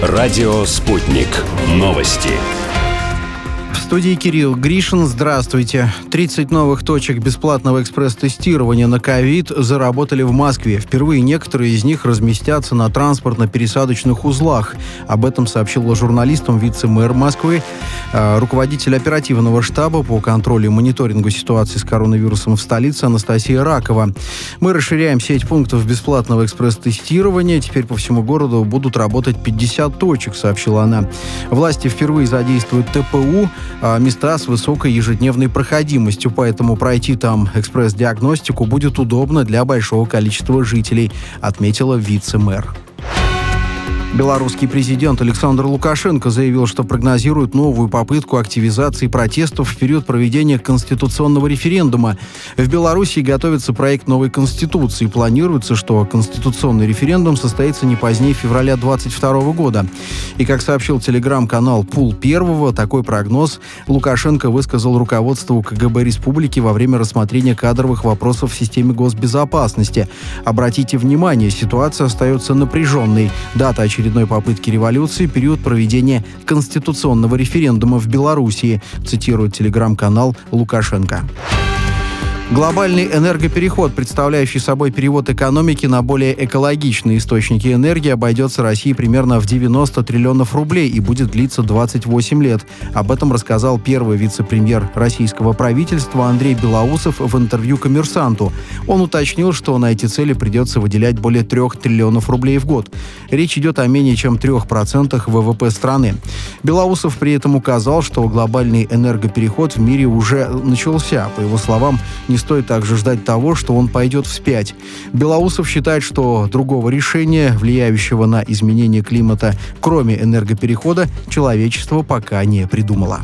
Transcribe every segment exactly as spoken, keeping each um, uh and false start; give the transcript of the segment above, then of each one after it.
Радио «Спутник». Новости. В студии Кирилл Гришин. Здравствуйте. тридцать новых точек бесплатного экспресс-тестирования на ковид заработали в Москве. Впервые некоторые из них разместятся на транспортно-пересадочных узлах. Об этом сообщил журналистам вице-мэр Москвы, э, руководитель оперативного штаба по контролю и мониторингу ситуации с коронавирусом в столице Анастасия Ракова. Мы расширяем сеть пунктов бесплатного экспресс-тестирования. Теперь по всему городу будут работать пятьдесят точек, сообщила она. Власти впервые задействуют ТПУ, места с высокой ежедневной проходимостью, поэтому пройти там экспресс-диагностику будет удобно для большого количества жителей, отметила вице-мэр. Белорусский президент Александр Лукашенко заявил, что прогнозирует новую попытку активизации протестов в период проведения конституционного референдума. В Беларуси готовится проект новой конституции. Планируется, что конституционный референдум состоится не позднее февраля двадцать второго года. И, как сообщил телеграм-канал «Пул Первого», такой прогноз Лукашенко высказал руководству КГБ республики во время рассмотрения кадровых вопросов в системе госбезопасности. Обратите внимание, ситуация остается напряженной. Дата очередной очередной попытки революции, период проведения конституционного референдума в Белоруссии, цитирует телеграм-канал Лукашенко. Глобальный энергопереход, представляющий собой перевод экономики на более экологичные источники энергии, обойдется России примерно в девяносто триллионов рублей и будет длиться двадцать восемь лет. Об этом рассказал первый вице-премьер российского правительства Андрей Белоусов в интервью «Коммерсанту». Он уточнил, что на эти цели придется выделять более трех триллионов рублей в год. Речь идет о менее чем трех процентах ВВП страны. Белоусов при этом указал, что глобальный энергопереход в мире уже начался. По его словам, не стоит также ждать того, что он пойдет вспять. Белоусов считает, что другого решения, влияющего на изменение климата, кроме энергоперехода, человечество пока не придумало.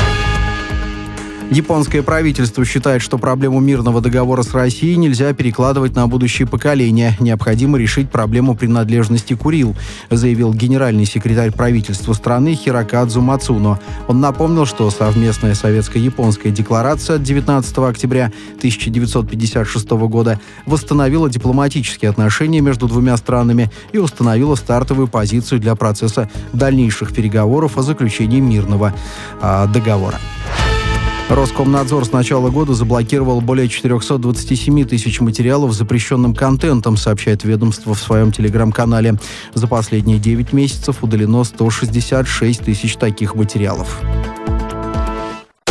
Японское правительство считает, что проблему мирного договора с Россией нельзя перекладывать на будущие поколения. Необходимо решить проблему принадлежности Курил, заявил генеральный секретарь правительства страны Хирокадзу Мацуно. Он напомнил, что совместная советско-японская декларация от девятнадцатого октября тысяча девятьсот пятьдесят шестого года восстановила дипломатические отношения между двумя странами и установила стартовую позицию для процесса дальнейших переговоров о заключении мирного э, договора. Роскомнадзор с начала года заблокировал более четыреста двадцать семь тысяч материалов с запрещенным контентом, сообщает ведомство в своем телеграм-канале. За последние девять месяцев удалено сто шестьдесят шесть тысяч таких материалов.